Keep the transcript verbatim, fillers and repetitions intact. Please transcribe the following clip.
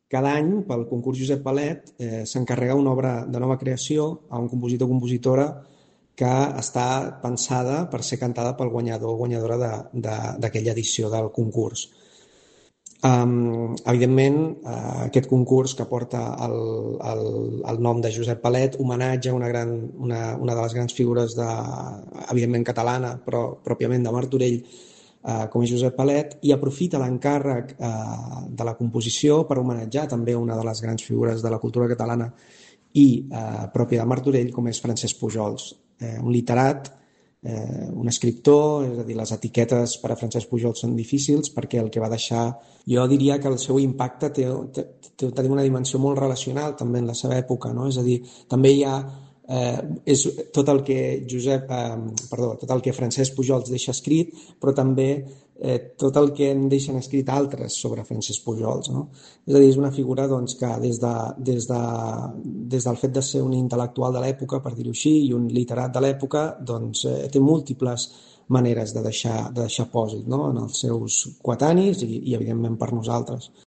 cada any, pel concurs Josep Palet, eh, s'encarrega una obra de nova creació a un compositor o compositora que està pensada per ser cantada pel guanyador o guanyadora de- de- d'aquella edició del concurs. Um, evidentment, uh, aquest concurs que porta el, el, el nom de Josep Palet homenatja una, gran, una, una de les grans figures de, evidentment catalana, però pròpiament de Martorell, uh, com és Josep Palet, i aprofita l'encàrrec uh, de la composició per homenatjar també una de les grans figures de la cultura catalana i uh, pròpia de Martorell, com és Francesc Pujols, eh, un literat, eh, un escriptor, és a dir, les etiquetes per a Francesc Pujol són difícils perquè el que va deixar, jo diria que el seu impacte té, té, té, té una dimensió molt relacional també en la seva època, no? És a dir, també hi ha eh, és tot el que Josep, eh, perdó, tot el que Francesc Pujols deixa escrit, però també eh, tot el que en deixen escrit altres sobre Francesc Pujols, no? És a dir, és una figura doncs, que des, de, des, de, des del fet de ser un intel·lectual de l'època, per dir-ho així, i un literat de l'època, doncs, eh, té múltiples maneres de deixar, de deixar pòsit, no? En els seus coetanis i, i evidentment per nosaltres.